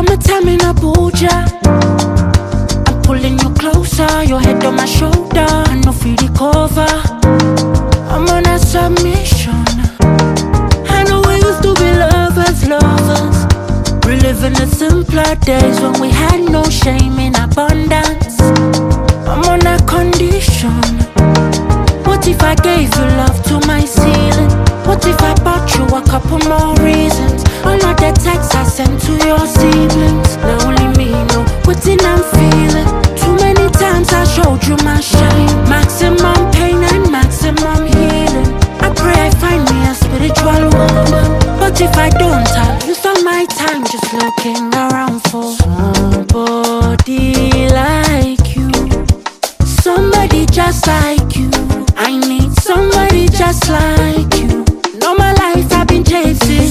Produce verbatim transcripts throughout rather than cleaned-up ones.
Summertime in Abuja, I'm pulling you closer, your head on my shoulder, I no feel the cover. I'm on a submission. I know we used to be lovers, lovers, reliving the simpler days when we had no shame in abundance. I'm on a condition. What if I gave you love to my ceiling? What if I bought you a couple more reasons? All of the texts I sent to your siblings, now only me know what I'm feeling. Too many times I showed you my shame, maximum pain and maximum healing. I pray I find me a spiritual woman, but if I don't, I'll use all my time just looking around for somebody like you, somebody just like you. I need somebody just like you. All my life I've been chasing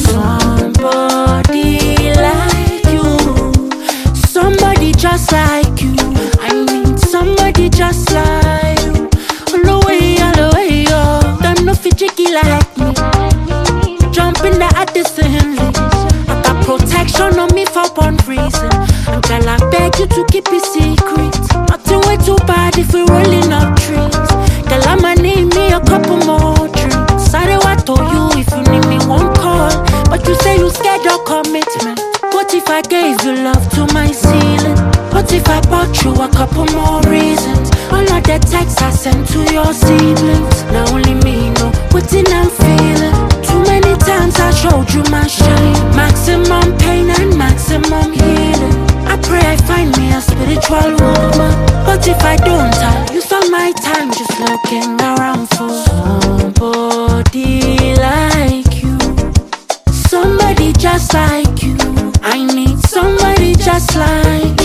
somebody like you, somebody just like you. I need somebody just like you. All the way, all the way, oh. Them no fit jiggy like me. Jump in the Addison Lee. I got protection on me for one reason, and girl I beg you to keep it secret. Nothing way too bad if we're rolling up trees. Girl I'ma need me a couple more drinks. Sorry what told you if you need me one call, but you say you scared your commitment. What if I gave you love to my ceiling? What if I bought you a couple more reasons? All of the texts I sent to your siblings, now only me know what I'm feeling. Too many times I showed you my shame, maximum pain and maximum healing. I pray I find me a spiritual woman, but if I don't, I'll use all my time just looking around for somebody like you, somebody just like you. I need somebody just like you.